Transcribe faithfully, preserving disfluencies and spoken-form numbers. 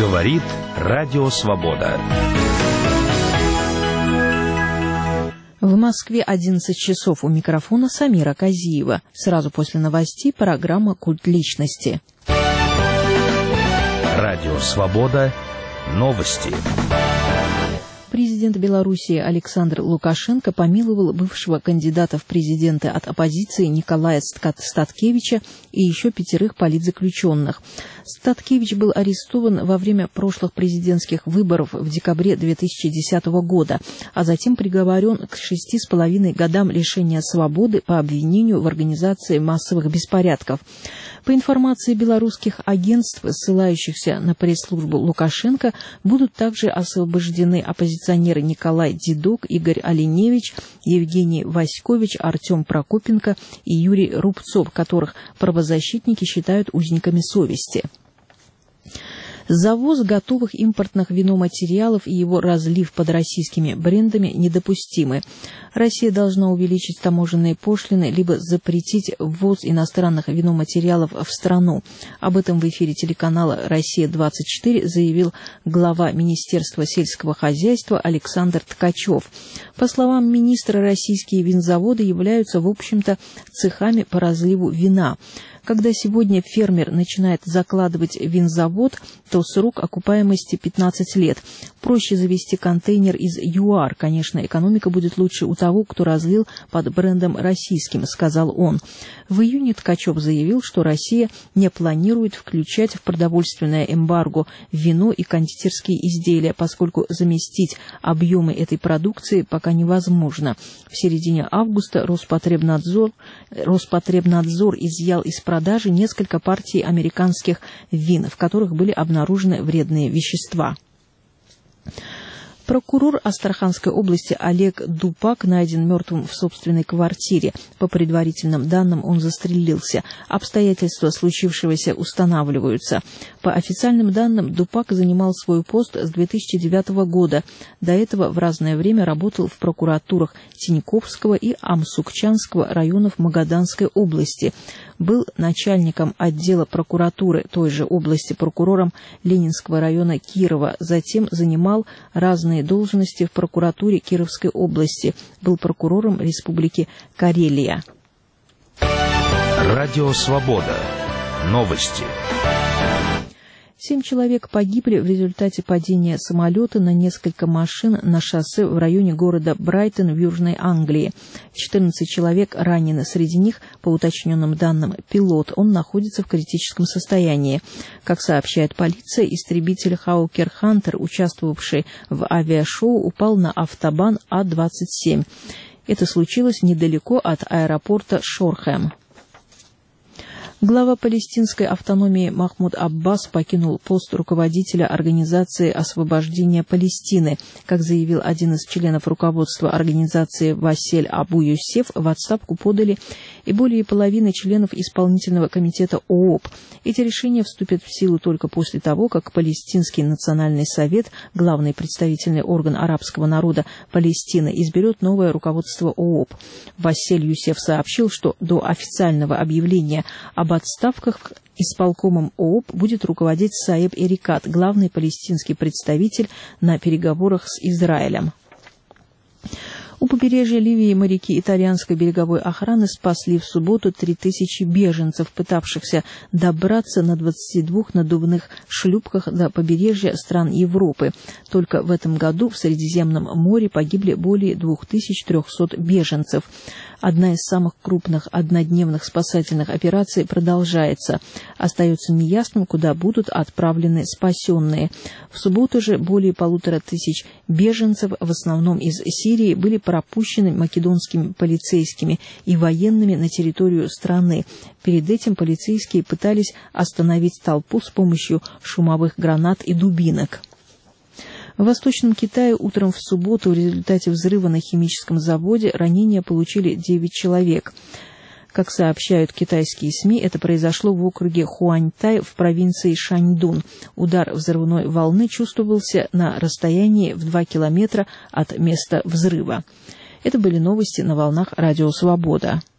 Говорит Радио Свобода. В Москве одиннадцать часов. У микрофона Самира Казиева. Сразу после новостей программа «Культ личности». Радио Свобода. Новости. Президент Белоруссии Александр Лукашенко помиловал бывшего кандидата в президенты от оппозиции Николая Статкевича и еще пятерых политзаключенных. Статкевич был арестован во время прошлых президентских выборов в декабре две тысячи десятого года, а затем приговорен к шести с половиной годам лишения свободы по обвинению в организации массовых беспорядков. По информации белорусских агентств, ссылающихся на пресс-службу Лукашенко, будут также освобождены оппозиционеры Николай Дидок, Игорь Оленевич, Евгений Васькович, Артем Прокопенко и Юрий Рубцов, которых правозащитники считают узниками совести. Завоз готовых импортных виноматериалов и его разлив под российскими брендами недопустимы. Россия должна увеличить таможенные пошлины, либо запретить ввоз иностранных виноматериалов в страну. Об этом в эфире телеканала «Россия-двадцать четыре» заявил глава Министерства сельского хозяйства Александр Ткачев. По словам министра, российские винзаводы являются, в общем-то, цехами по разливу вина. Когда сегодня фермер начинает закладывать винзавод, то срок окупаемости пятнадцать лет. Проще завести контейнер из ЮАР. Конечно, экономика будет лучше у того, кто разлил под брендом российским, сказал он. В июне Ткачев заявил, что Россия не планирует включать в продовольственное эмбарго вино и кондитерские изделия, поскольку заместить объемы этой продукции пока невозможно. В середине августа Роспотребнадзор, Роспотребнадзор изъял из продажи несколько партий американских вин, в которых были обнаружены вредные вещества. Прокурор Астраханской области Олег Дупак найден мертвым в собственной квартире. По предварительным данным, он застрелился. Обстоятельства случившегося устанавливаются. По официальным данным, Дупак занимал свой пост с две тысячи девятого года. До этого в разное время работал в прокуратурах Тиньковского и Амсукчанского районов Магаданской области. Был начальником отдела прокуратуры той же области, прокурором Ленинского района Кирова. Затем занимал разные должности в прокуратуре Кировской области. Был прокурором Республики Карелия. Радио Свобода. Новости. Семь человек погибли в результате падения самолета на несколько машин на шоссе в районе города Брайтон в Южной Англии. четырнадцать человек ранены. Среди них, по уточненным данным, пилот. Он находится в критическом состоянии. Как сообщает полиция, истребитель Hawker Hunter, участвовавший в авиашоу, упал на автобан А двадцать семь. Это случилось недалеко от аэропорта Шорхэм. Глава палестинской автономии Махмуд Аббас покинул пост руководителя Организации освобождения Палестины. Как заявил один из членов руководства организации Вассель Абу-Юсеф, в отставку подали и более половины членов исполнительного комитета ООП. Эти решения вступят в силу только после того, как Палестинский национальный совет, главный представительный орган арабского народа Палестины, изберет новое руководство ООП. Вассель Юсеф сообщил, что до официального объявления об отставках исполкомом ООП будет руководить Саеб Эрикат, главный палестинский представитель на переговорах с Израилем. У побережья Ливии моряки итальянской береговой охраны спасли в субботу три тысячи беженцев, пытавшихся добраться на двадцати двух надувных шлюпках до побережья стран Европы. Только в этом году в Средиземном море погибли более двух тысяч трехсот беженцев. Одна из самых крупных однодневных спасательных операций продолжается. Остается неясным, куда будут отправлены спасенные. В субботу же более полутора тысяч беженцев, в основном из Сирии, были пропущены македонскими полицейскими и военными на территорию страны. Перед этим полицейские пытались остановить толпу с помощью шумовых гранат и дубинок. В Восточном Китае утром в субботу в результате взрыва на химическом заводе ранения получили девять человек. Как сообщают китайские СМИ, это произошло в округе Хуаньтай в провинции Шаньдун. Удар взрывной волны чувствовался на расстоянии в два километра от места взрыва. Это были новости на волнах Радио Свобода.